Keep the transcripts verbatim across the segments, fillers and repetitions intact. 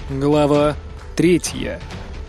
Глава третья.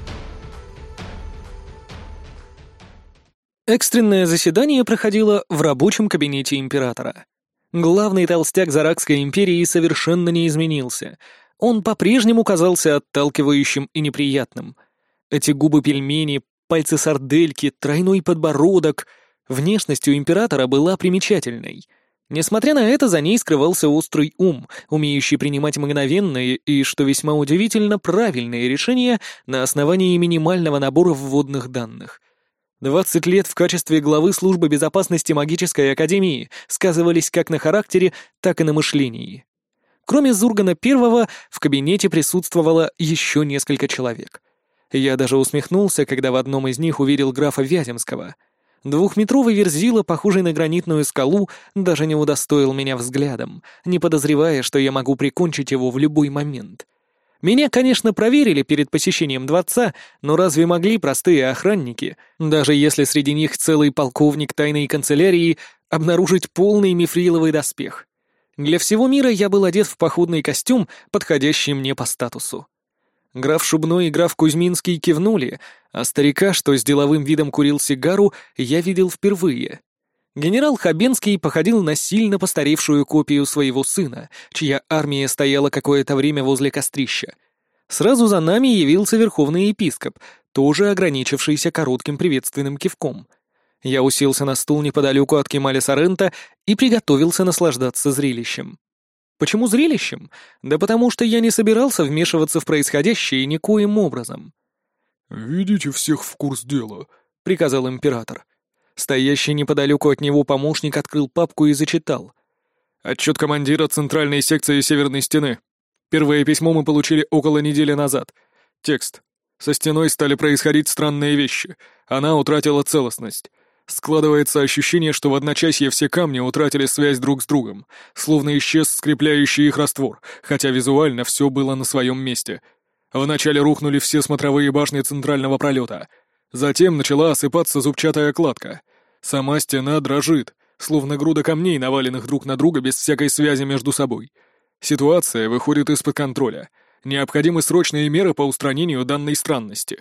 Экстренное заседание проходило в рабочем кабинете императора. Главный толстяк Заракской империи совершенно не изменился. Он по-прежнему казался отталкивающим и неприятным. Эти губы-пельмени, пальцы сардельки, тройной подбородок. Внешность у императора была примечательной. Несмотря на это, за ней скрывался острый ум, умеющий принимать мгновенные и, что весьма удивительно, правильные решения на основании минимального набора вводных данных. двадцать лет в качестве главы службы безопасности магической академии сказывались как на характере, так и на мышлении. Кроме Зургана Первого, в кабинете присутствовало еще несколько человек. Я даже усмехнулся, когда в одном из них увидел графа Вяземского. Двухметровый верзила, похожий на гранитную скалу, даже не удостоил меня взглядом, не подозревая, что я могу прикончить его в любой момент. Меня, конечно, проверили перед посещением дворца, но разве могли простые охранники, даже если среди них целый полковник тайной канцелярии, обнаружить полный мифриловый доспех? Для всего мира я был одет в походный костюм, подходящий мне по статусу. Граф Шубной и граф Кузьминский кивнули, а старика, что с деловым видом курил сигару, я видел впервые. Генерал Хабенский походил на сильно постаревшую копию своего сына, чья армия стояла какое-то время возле кострища. Сразу за нами явился верховный епископ, тоже ограничившийся коротким приветственным кивком. Я уселся на стул неподалеку от Кемаля Сорента и приготовился наслаждаться зрелищем. Почему зрелищем? Да потому что я не собирался вмешиваться в происходящее никоим образом. «Введите всех в курс дела», — приказал император. Стоящий неподалеку от него помощник открыл папку и зачитал. «Отчет командира Центральной секции Северной Стены. Первое письмо мы получили около недели назад. Текст. Со стеной стали происходить странные вещи. Она утратила целостность. Складывается ощущение, что в одночасье все камни утратили связь друг с другом, словно исчез скрепляющий их раствор, хотя визуально все было на своем месте. Вначале рухнули все смотровые башни центрального пролета. Затем начала осыпаться зубчатая кладка. Сама стена дрожит, словно груда камней, наваленных друг на друга без всякой связи между собой. Ситуация выходит из-под контроля. Необходимы срочные меры по устранению данной странности».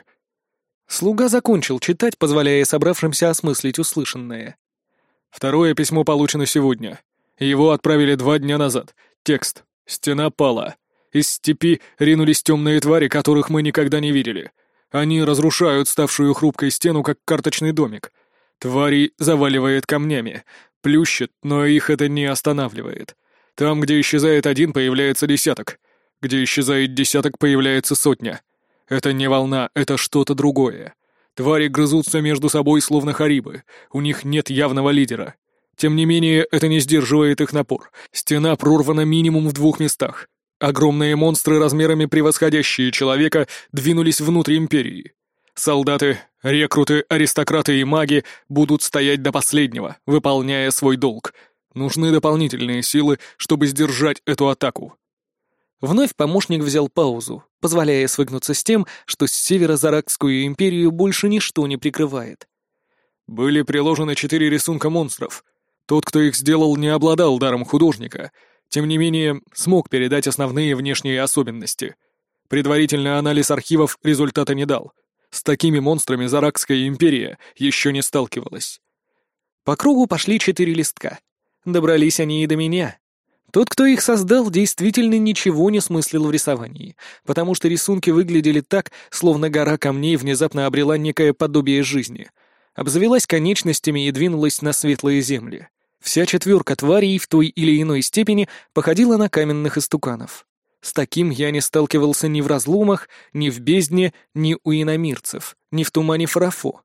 Слуга закончил читать, позволяя собравшимся осмыслить услышанное. Второе письмо получено сегодня. Его отправили два дня назад. Текст. Стена пала. Из степи ринулись темные твари, которых мы никогда не видели. Они разрушают ставшую хрупкой стену, как карточный домик. Твари заваливает камнями. Плющит, но их это не останавливает. Там, где исчезает один, появляется десяток. Где исчезает десяток, появляется сотня. Это не волна, это что-то другое. Твари грызутся между собой, словно харибы. У них нет явного лидера. Тем не менее, это не сдерживает их напор. Стена прорвана минимум в двух местах. Огромные монстры, размерами превосходящие человека, двинулись внутрь империи. Солдаты, рекруты, аристократы и маги будут стоять до последнего, выполняя свой долг. Нужны дополнительные силы, чтобы сдержать эту атаку. Вновь помощник взял паузу, позволяя свыкнуться с тем, что с севера Заракскую империю больше ничто не прикрывает. Были приложены четыре рисунка монстров. Тот, кто их сделал, не обладал даром художника, тем не менее смог передать основные внешние особенности. Предварительный анализ архивов результата не дал. С такими монстрами Заракская империя еще не сталкивалась. По кругу пошли четыре листка. Добрались они и до меня. Тот, кто их создал, действительно ничего не смыслил в рисовании, потому что рисунки выглядели так, словно гора камней внезапно обрела некое подобие жизни. Обзавелась конечностями и двинулась на светлые земли. Вся четверка тварей в той или иной степени походила на каменных истуканов. С таким я не сталкивался ни в разломах, ни в бездне, ни у иномирцев, ни в тумане Фарафо.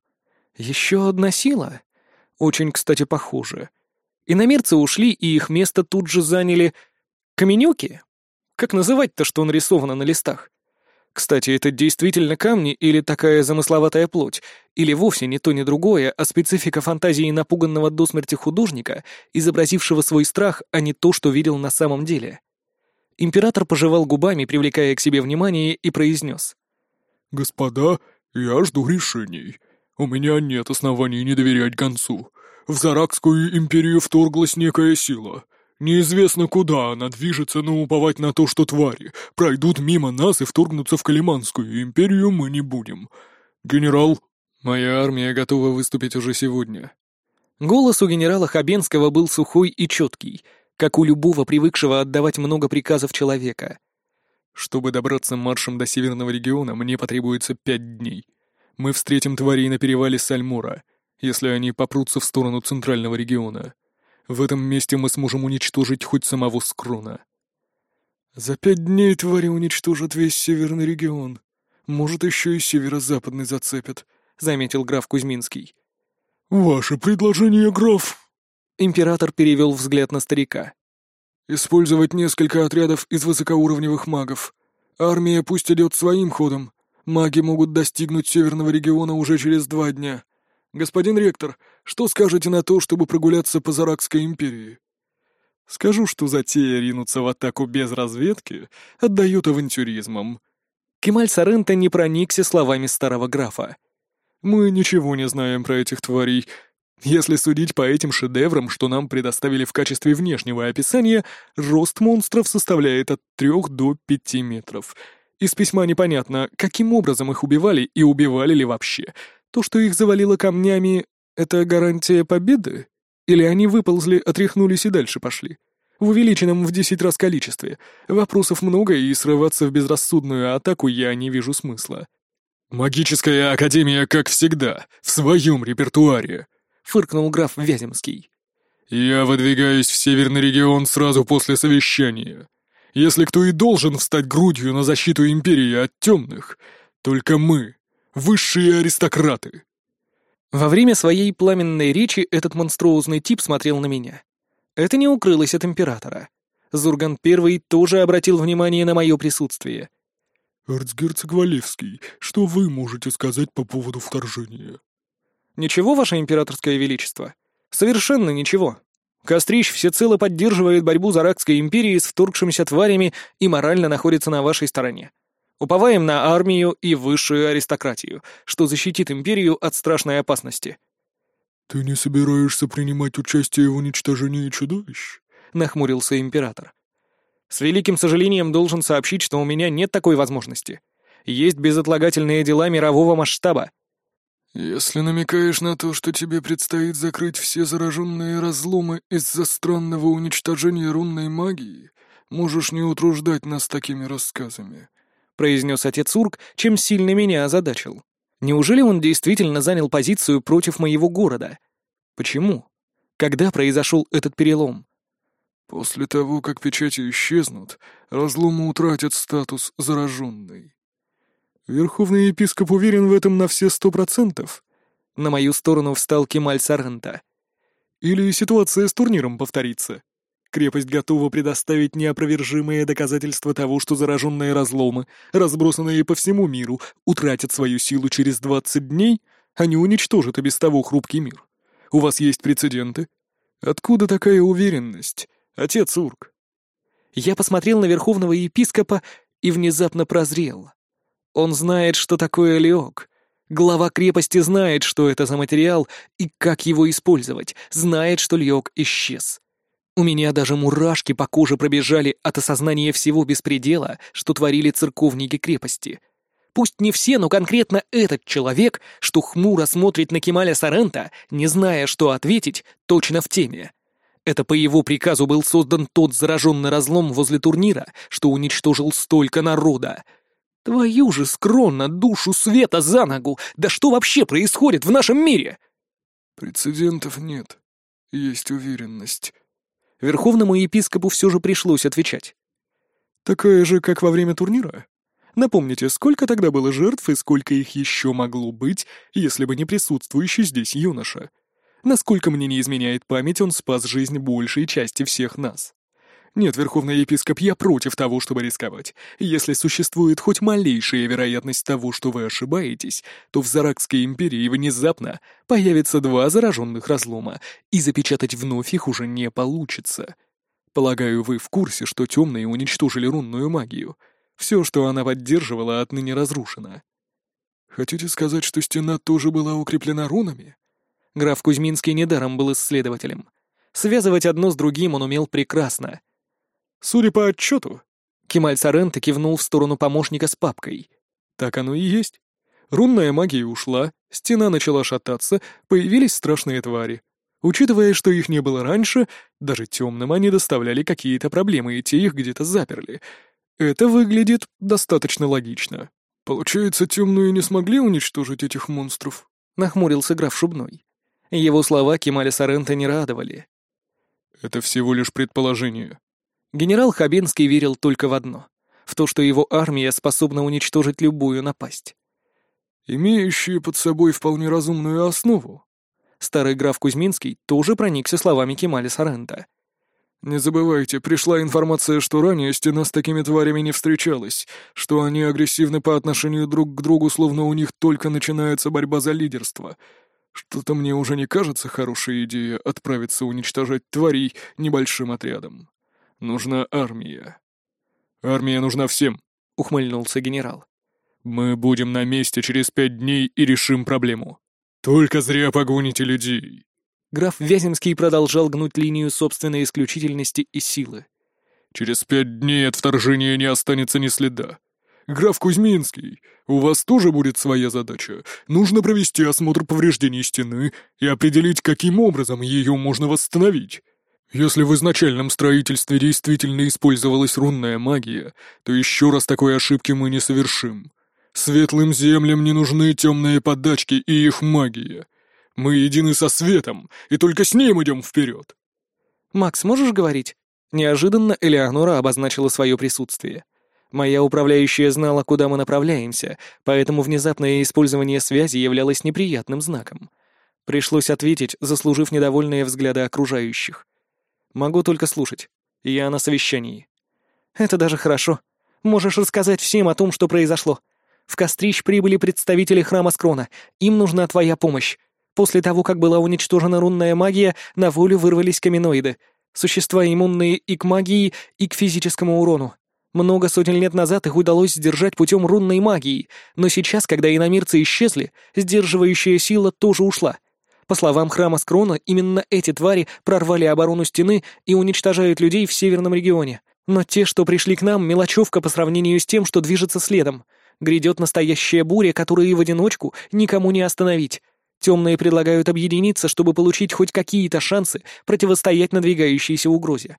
Еще одна сила? Очень, кстати, похоже. Иномирцы ушли, и их место тут же заняли... каменюки? Как называть-то, что нарисовано на листах? Кстати, это действительно камни или такая замысловатая плоть, или вовсе не то ни другое, а специфика фантазии напуганного до смерти художника, изобразившего свой страх, а не то, что видел на самом деле. Император пожевал губами, привлекая к себе внимание, и произнес. «Господа, я жду решений. У меня нет оснований не доверять гонцу. В Заракскую империю вторглась некая сила. Неизвестно, куда она движется, но уповать на то, что твари пройдут мимо нас и вторгнутся в Калиманскую империю, мы не будем. Генерал, моя армия готова выступить уже сегодня». Голос у генерала Хабенского был сухой и четкий, как у любого привыкшего отдавать много приказов человека. «Чтобы добраться маршем до северного региона, мне потребуется пять дней. Мы встретим тварей на перевале Сальмора, если они попрутся в сторону центрального региона. В этом месте мы сможем уничтожить хоть самого Скрона». «За пять дней твари уничтожат весь северный регион. Может, еще и северо-западный зацепят», — заметил граф Кузьминский. «Ваше предложение, граф?» Император перевел взгляд на старика. «Использовать несколько отрядов из высокоуровневых магов. Армия пусть идет своим ходом. Маги могут достигнуть северного региона уже через два дня. Господин ректор, что скажете на то, чтобы прогуляться по Заракской империи?» «Скажу, что затея ринуться в атаку без разведки отдает авантюризмом». Кемаль Соренто не проникся словами старого графа. «Мы ничего не знаем про этих тварей. Если судить по этим шедеврам, что нам предоставили в качестве внешнего описания, рост монстров составляет от трех до пяти метров. Из письма непонятно, каким образом их убивали и убивали ли вообще. То, что их завалило камнями, это гарантия победы? Или они выползли, отряхнулись и дальше пошли? В увеличенном в десять раз количестве. Вопросов много, и срываться в безрассудную атаку я не вижу смысла». «Магическая академия, как всегда, в своем репертуаре», — фыркнул граф Вяземский. «Я выдвигаюсь в северный регион сразу после совещания. Если кто и должен встать грудью на защиту империи от темных, только мы, высшие аристократы». Во время своей пламенной речи этот монструозный тип смотрел на меня. Это не укрылось от императора. Зурган Первый тоже обратил внимание на мое присутствие. «Эрцгерцог Валевский, что вы можете сказать по поводу вторжения?» «Ничего, ваше императорское величество. Совершенно ничего. Кострищ всецело поддерживает борьбу Заракской империи с вторгшимися тварями и морально находится на вашей стороне. Уповаем на армию и высшую аристократию, что защитит империю от страшной опасности». «Ты не собираешься принимать участие в уничтожении чудовищ?» — нахмурился император. «С великим сожалением должен сообщить, что у меня нет такой возможности. Есть безотлагательные дела мирового масштаба». «Если намекаешь на то, что тебе предстоит закрыть все зараженные разломы из-за странного уничтожения рунной магии, можешь не утруждать нас такими рассказами», — произнес отец Урк, чем сильно меня озадачил. «Неужели он действительно занял позицию против моего города? Почему? Когда произошел этот перелом?» «После того, как печати исчезнут, разломы утратят статус зараженной». «Верховный епископ уверен в этом на все сто процентов?» На мою сторону встал Кемаль Соренто. «Или ситуация с турниром повторится? Крепость готова предоставить неопровержимые доказательства того, что зараженные разломы, разбросанные по всему миру, утратят свою силу через двадцать дней, а не уничтожат и без того хрупкий мир. У вас есть прецеденты? Откуда такая уверенность, отец Урк?» Я посмотрел на верховного епископа и внезапно прозрел. Он знает, что такое леок. Глава крепости знает, что это за материал и как его использовать, знает, что леок исчез. У меня даже мурашки по коже пробежали от осознания всего беспредела, что творили церковники крепости. Пусть не все, но конкретно этот человек, что хмуро смотрит на Кемаля Соренто, не зная, что ответить, точно в теме. Это по его приказу был создан тот зараженный разлом возле турнира, что уничтожил столько народа. Твою же скронно душу света за ногу! Да что вообще происходит в нашем мире? «Прецедентов нет. Есть уверенность». Верховному епископу все же пришлось отвечать. «Такая же, как во время турнира? Напомните, сколько тогда было жертв и сколько их еще могло быть, если бы не присутствующий здесь юноша? Насколько мне не изменяет память, он спас жизнь большей части всех нас. Нет, верховный епископ, я против того, чтобы рисковать. Если существует хоть малейшая вероятность того, что вы ошибаетесь, то в Заракской империи внезапно появятся два зараженных разлома, и запечатать вновь их уже не получится. Полагаю, вы в курсе, что темные уничтожили рунную магию. Все, что она поддерживала, отныне разрушено». «Хотите сказать, что стена тоже была укреплена рунами?» Граф Кузьминский недаром был исследователем. Связывать одно с другим он умел прекрасно. Судя по отчету, Кемаль Соренто кивнул в сторону помощника с папкой. так оно и есть. Рунная магия ушла, стена начала шататься, появились страшные твари. Учитывая, что их не было раньше, даже темным они доставляли какие-то проблемы, и те их где-то заперли. Это выглядит достаточно логично. Получается, темные не смогли уничтожить этих монстров? Нахмурился граф Шубной. Его слова Кемаля Соренто не радовали. Это всего лишь предположение. Генерал Хабенский верил только в одно — в то, что его армия способна уничтожить любую напасть. Имеющие под собой вполне разумную основу. Старый граф Кузьминский тоже проникся словами Кемаля Соренто. Не забывайте, пришла информация, что ранее стена с такими тварями не встречалась, что они агрессивны по отношению друг к другу, словно у них только начинается борьба за лидерство. Что-то мне уже не кажется хорошей идеей отправиться уничтожать тварей небольшим отрядом. Нужна армия. Армия нужна всем, — ухмыльнулся генерал. Мы будем на месте через пять дней и решим проблему. Только зря погоните людей. Граф Вяземский продолжал гнуть линию собственной исключительности и силы. Через пять дней от вторжения не останется ни следа. Граф Кузьминский, у вас тоже будет своя задача. Нужно провести осмотр повреждений стены и определить, каким образом ее можно восстановить. Если в изначальном строительстве действительно использовалась рунная магия, то еще раз такой ошибки мы не совершим. Светлым землям не нужны темные подачки и их магия. Мы едины со светом, и только с ним идем вперед. «Макс, можешь говорить?» Неожиданно Элеонора обозначила свое присутствие. Моя управляющая знала, куда мы направляемся, поэтому внезапное использование связи являлось неприятным знаком. Пришлось ответить, заслужив недовольные взгляды окружающих. Могу только слушать. Я на совещании. Это даже хорошо. Можешь рассказать всем о том, что произошло. В Кострищ прибыли представители храма Скрона. Им нужна твоя помощь. После того, как была уничтожена рунная магия, на волю вырвались каменоиды. Существа, иммунные и к магии, и к физическому урону. Много сотен лет назад их удалось сдержать путем рунной магии, но сейчас, когда иномирцы исчезли, сдерживающая сила тоже ушла. По словам храма Скрона, именно эти твари прорвали оборону стены и уничтожают людей в северном регионе. Но те, что пришли к нам, мелочевка по сравнению с тем, что движется следом. Грядет настоящая буря, которую в одиночку никому не остановить. Темные предлагают объединиться, чтобы получить хоть какие-то шансы противостоять надвигающейся угрозе.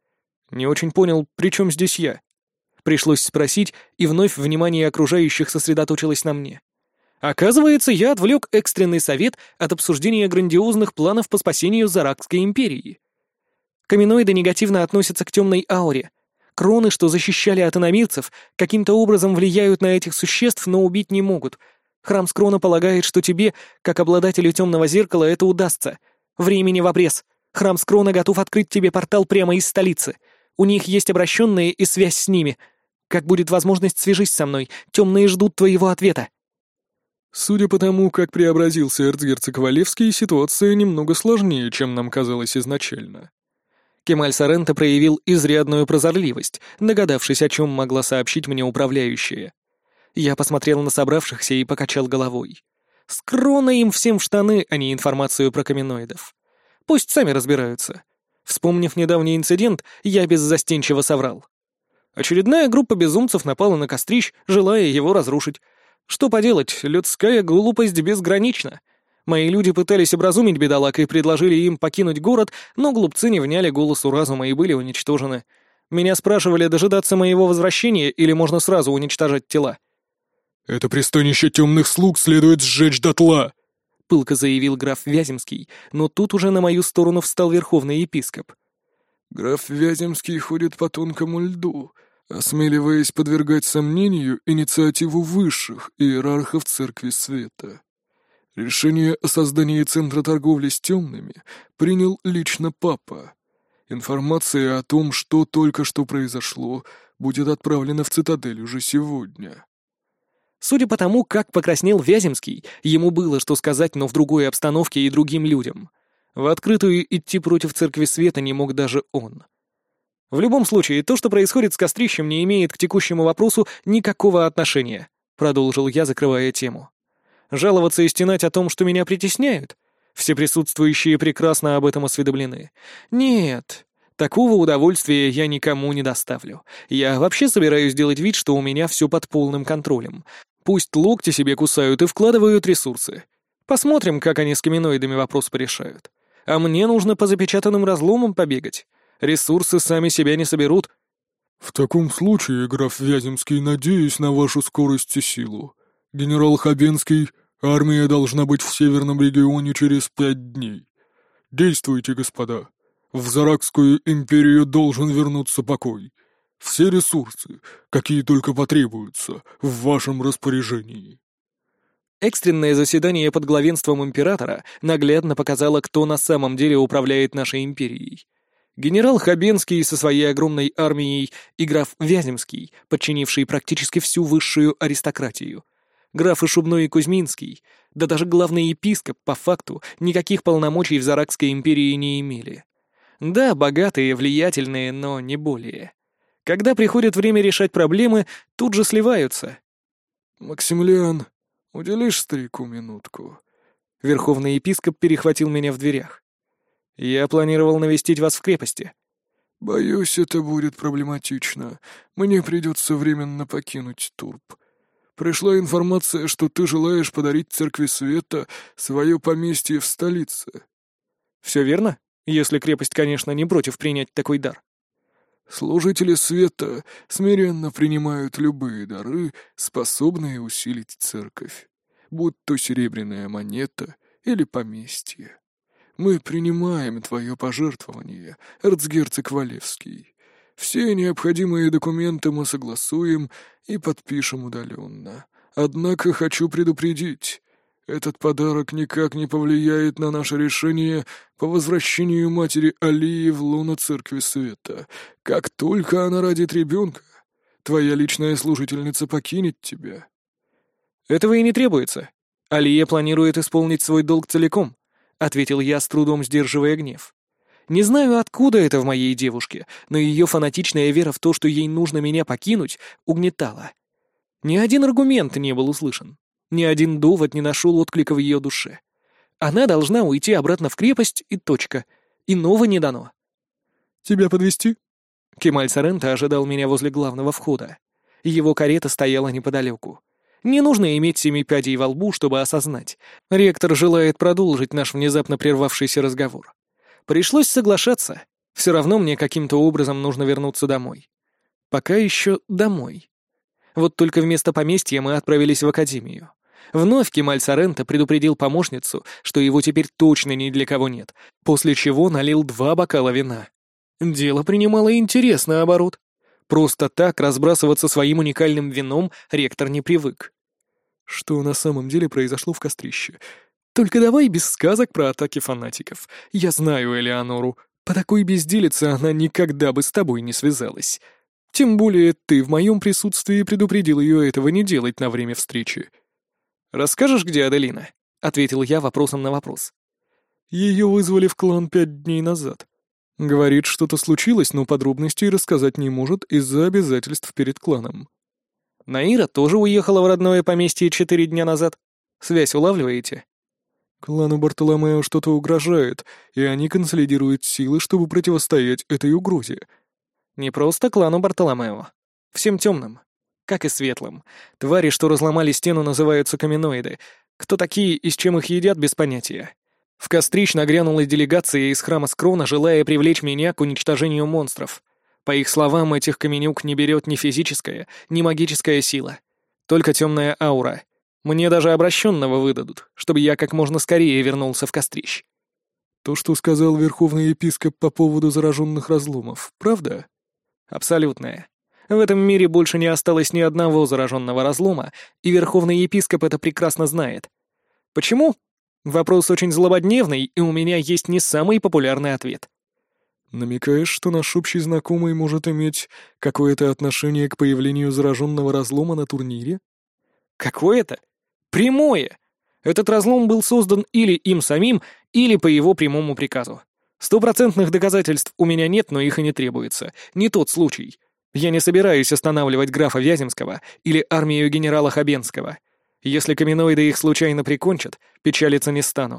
Не очень понял, при чем здесь я? Пришлось спросить, и вновь внимание окружающих сосредоточилось на мне. Оказывается, я отвлек экстренный совет от обсуждения грандиозных планов по спасению Заракской империи. Каменоиды негативно относятся к темной ауре. Кроны, что защищали от иномирцев, каким-то образом влияют на этих существ, но убить не могут. Храм Скрона полагает, что тебе, как обладателю темного зеркала, это удастся. Времени в обрез. Храм Скрона готов открыть тебе портал прямо из столицы. У них есть обращенные и связь с ними. Как будет возможность, свяжись со мной. Темные ждут твоего ответа. Судя по тому, как преобразился эрцгерцог Валевский, ситуация немного сложнее, чем нам казалось изначально. Кемаль Соренто проявил изрядную прозорливость, догадавшись, о чем могла сообщить мне управляющая. Я посмотрел на собравшихся и покачал головой. Скрона им всем в штаны, а не информацию про каменоидов. Пусть сами разбираются. Вспомнив недавний инцидент, я беззастенчиво соврал. Очередная группа безумцев напала на Кострищ, желая его разрушить. Что поделать, людская глупость безгранична. Мои люди пытались образумить бедолаг и предложили им покинуть город, но глупцы не вняли голосу разума и были уничтожены. Меня спрашивали, дожидаться моего возвращения или можно сразу уничтожать тела. «Это пристанище темных слуг следует сжечь дотла», — пылко заявил граф Вяземский, но тут уже на мою сторону встал верховный епископ. «Граф Вяземский ходит по тонкому льду, осмеливаясь подвергать сомнению инициативу высших иерархов Церкви Света. Решение о создании Центра торговли с темными принял лично Папа. Информация о том, что только что произошло, будет отправлена в цитадель уже сегодня». Судя по тому, как покраснел Вяземский, ему было что сказать, но в другой обстановке и другим людям. В открытую идти против Церкви Света не мог даже он. В любом случае, то, что происходит с Кострищем, не имеет к текущему вопросу никакого отношения, продолжил я, закрывая тему. Жаловаться и стенать о том, что меня притесняют? Все присутствующие прекрасно об этом осведомлены. Нет, такого удовольствия я никому не доставлю. Я вообще собираюсь делать вид, что у меня все под полным контролем. Пусть локти себе кусают и вкладывают ресурсы. Посмотрим, как они с каменоидами вопрос порешают. А мне нужно по запечатанным разломам побегать. Ресурсы сами себя не соберут. «В таком случае, граф Вяземский, надеюсь на вашу скорость и силу. Генерал Хабенский, армия должна быть в Северном регионе через пять дней. Действуйте, господа. В Заракскую империю должен вернуться покой. Все ресурсы, какие только потребуются, в вашем распоряжении». Экстренное заседание под главенством императора наглядно показало, кто на самом деле управляет нашей империей. Генерал Хабенский со своей огромной армией и граф Вяземский, подчинивший практически всю высшую аристократию. Графы Шубной и Кузьминский, да даже главный епископ, по факту, никаких полномочий в Заракской империи не имели. Да, богатые, влиятельные, но не более. Когда приходит время решать проблемы, тут же сливаются. «Максимилиан, уделишь старику минутку?» Верховный епископ перехватил меня в дверях. «Я планировал навестить вас в крепости». «Боюсь, это будет проблематично. Мне придется временно покинуть Турб. Пришла информация, что ты желаешь подарить Церкви Света свое поместье в столице». «Все верно? Если крепость, конечно, не против принять такой дар». «Служители света смиренно принимают любые дары, способные усилить церковь, будь то серебряная монета или поместье. Мы принимаем твое пожертвование, эрцгерцог Валевский. Все необходимые документы мы согласуем и подпишем удаленно. Однако хочу предупредить, этот подарок никак не повлияет на наше решение по возвращению матери Алии в лоно Церкви Света. Как только она родит ребенка, твоя личная служительница покинет тебя». «Этого и не требуется. Алия планирует исполнить свой долг целиком», — ответил я, с трудом сдерживая гнев. Не знаю, откуда это в моей девушке, но ее фанатичная вера в то, что ей нужно меня покинуть, угнетала. Ни один аргумент не был услышан. Ни один довод не нашел отклика в ее душе. Она должна уйти обратно в крепость, и точка. Иного не дано. «Тебя подвезти?» Кемаль Соренто ожидал меня возле главного входа. Его карета стояла неподалеку. Не нужно иметь семи пядей во лбу, чтобы осознать. Ректор желает продолжить наш внезапно прервавшийся разговор. Пришлось соглашаться. Все равно мне каким-то образом нужно вернуться домой. Пока еще домой. Вот только вместо поместья мы отправились в академию. Вновь Кемаль Соренто предупредил помощницу, что его теперь точно ни для кого нет, после чего налил два бокала вина. Дело принимало интересный оборот. Просто так разбрасываться своим уникальным вином ректор не привык. Что на самом деле произошло в кострище? Только давай без сказок про атаки фанатиков. Я знаю Элеонору. По такой безделице она никогда бы с тобой не связалась. Тем более ты в моем присутствии предупредил ее этого не делать на время встречи. «Расскажешь, где Аделина?» — ответил я вопросом на вопрос. Ее вызвали в клан пять дней назад. Говорит, что-то случилось, но подробностей рассказать не может из-за обязательств перед кланом. Наира тоже уехала в родное поместье четыре дня назад. Связь улавливаете? Клану Бартоломео что-то угрожает, и они консолидируют силы, чтобы противостоять этой угрозе. Не просто клану Бартоломео. Всем темным. Как и светлым. Твари, что разломали стену, называются каменоиды. Кто такие и с чем их едят, без понятия. В Кострищ нагрянула делегация из храма Скрона, желая привлечь меня к уничтожению монстров. По их словам, этих каменюк не берет ни физическая, ни магическая сила. Только темная аура. Мне даже обращенного выдадут, чтобы я как можно скорее вернулся в Кострищ. То, что сказал верховный епископ по поводу зараженных разломов, правда? Абсолютная. В этом мире больше не осталось ни одного зараженного разлома, и верховный епископ это прекрасно знает. Почему? Вопрос очень злободневный, и у меня есть не самый популярный ответ. Намекаешь, что наш общий знакомый может иметь какое-то отношение к появлению зараженного разлома на турнире? Какое-то? Прямое! Этот разлом был создан или им самим, или по его прямому приказу. Стопроцентных доказательств у меня нет, но их и не требуется. Не тот случай. Я не собираюсь останавливать графа Вяземского или армию генерала Хабенского. Если каменоиды их случайно прикончат, печалиться не стану.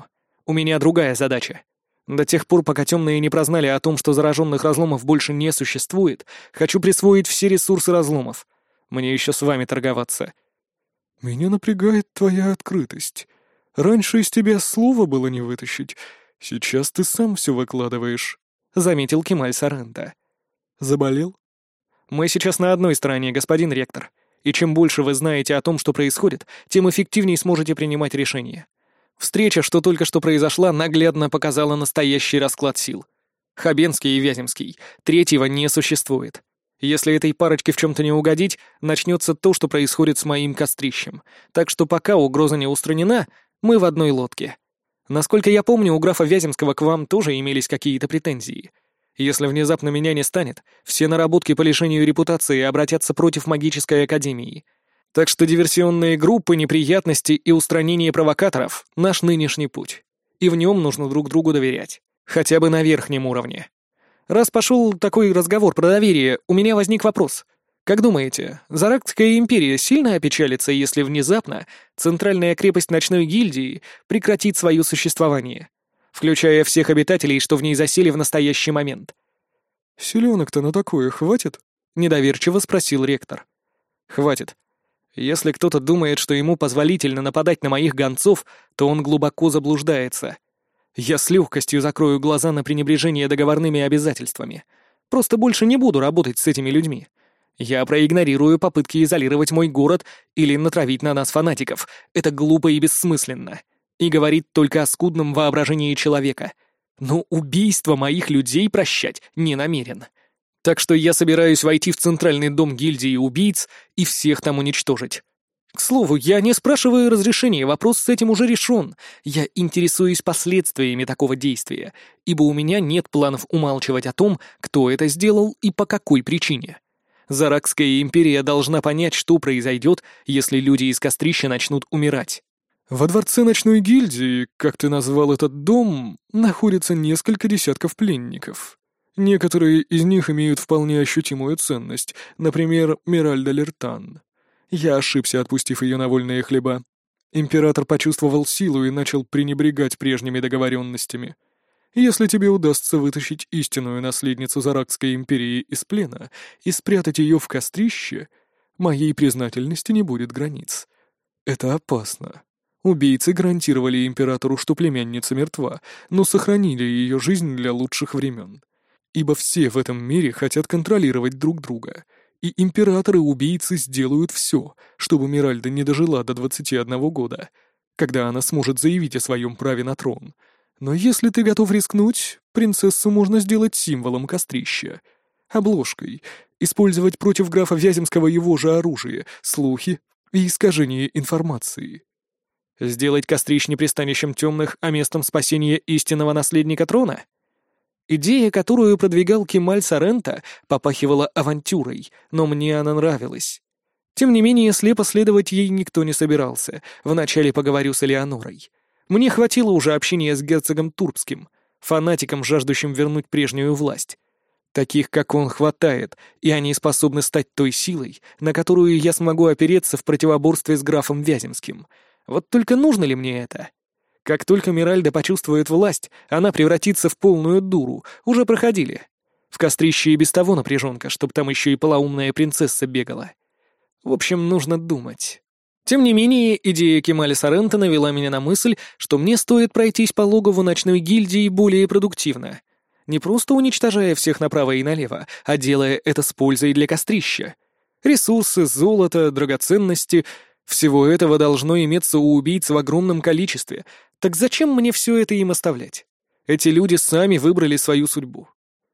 У меня другая задача. До тех пор, пока темные не прознали о том, что зараженных разломов больше не существует, хочу присвоить все ресурсы разломов. Мне еще с вами торговаться». «Меня напрягает твоя открытость. Раньше из тебя слова было не вытащить. Сейчас ты сам все выкладываешь», — заметил Кемаль Соренто. «Заболел?» «Мы сейчас на одной стороне, господин ректор. И чем больше вы знаете о том, что происходит, тем эффективнее сможете принимать решения. Встреча, что только что произошла, наглядно показала настоящий расклад сил. Хабенский и Вяземский. Третьего не существует. Если этой парочке в чем-то не угодить, начнется то, что происходит с моим кострищем. Так что пока угроза не устранена, мы в одной лодке. Насколько я помню, у графа Вяземского к вам тоже имелись какие-то претензии. Если внезапно меня не станет, все наработки по лишению репутации обратятся против магической академии. Так что диверсионные группы, неприятности и устранение провокаторов — наш нынешний путь. И в нем нужно друг другу доверять. Хотя бы на верхнем уровне. Раз пошел такой разговор про доверие, у меня возник вопрос. Как думаете, Заракская империя сильно опечалится, если внезапно центральная крепость ночной гильдии прекратит свое существование, включая всех обитателей, что в ней засели в настоящий момент? «Селенок-то на такое хватит?» — недоверчиво спросил ректор. «Хватит. Если кто-то думает, что ему позволительно нападать на моих гонцов, то он глубоко заблуждается. Я с легкостью закрою глаза на пренебрежение договорными обязательствами. Просто больше не буду работать с этими людьми. Я проигнорирую попытки изолировать мой город или натравить на нас фанатиков. Это глупо и бессмысленно. И говорит только о скудном воображении человека. Но убийство моих людей прощать не намерен. Так что я собираюсь войти в центральный дом гильдии убийц и всех там уничтожить. К слову, я не спрашиваю разрешения, вопрос с этим уже решен. Я интересуюсь последствиями такого действия, ибо у меня нет планов умалчивать о том, кто это сделал и по какой причине. Заракская империя должна понять, что произойдет, если люди из Кострища начнут умирать. «Во дворце ночной гильдии, как ты назвал этот дом, находится несколько десятков пленников. Некоторые из них имеют вполне ощутимую ценность, например, Миральда Лертан. Я ошибся, отпустив ее на вольные хлеба. Император почувствовал силу и начал пренебрегать прежними договоренностями. Если тебе удастся вытащить истинную наследницу Заракской империи из плена и спрятать ее в Кострище, моей признательности не будет границ. Это опасно. Убийцы гарантировали императору, что племянница мертва, но сохранили ее жизнь для лучших времен. Ибо все в этом мире хотят контролировать друг друга, и императоры и убийцы сделают все, чтобы Миральда не дожила до двадцати одного года, когда она сможет заявить о своем праве на трон. Но если ты готов рискнуть, принцессу можно сделать символом Кострища, обложкой, использовать против графа Вяземского его же оружие, слухи и искажение информации. Сделать Кострищ не пристанищем темных, а местом спасения истинного наследника трона? Идея, которую продвигал Кемаль Соренто, попахивала авантюрой, но мне она нравилась. Тем не менее, слепо следовать ей никто не собирался. Вначале поговорю с Элеонорой. Мне хватило уже общения с герцогом Турбским, фанатиком, жаждущим вернуть прежнюю власть. Таких, как он, хватает, и они способны стать той силой, на которую я смогу опереться в противоборстве с графом Вяземским. Вот только нужно ли мне это? Как только Миральда почувствует власть, она превратится в полную дуру. Уже проходили. В Кострище и без того напряженка, чтоб там еще и полоумная принцесса бегала. В общем, нужно думать. Тем не менее, идея Кемаля Соренто навела меня на мысль, что мне стоит пройтись по логову ночной гильдии более продуктивно. Не просто уничтожая всех направо и налево, а делая это с пользой для Кострища. Ресурсы, золото, драгоценности — всего этого должно иметься у убийц в огромном количестве. Так зачем мне все это им оставлять? Эти люди сами выбрали свою судьбу.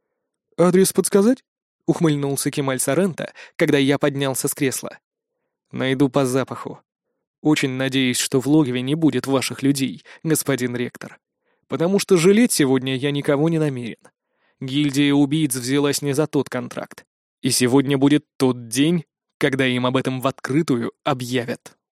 «Адрес подсказать?» — ухмыльнулся Кемаль Соренто, когда я поднялся с кресла. «Найду по запаху. Очень надеюсь, что в логове не будет ваших людей, господин ректор. Потому что жалеть сегодня я никого не намерен. Гильдия убийц взялась не за тот контракт. И сегодня будет тот день, когда им об этом в открытую объявят».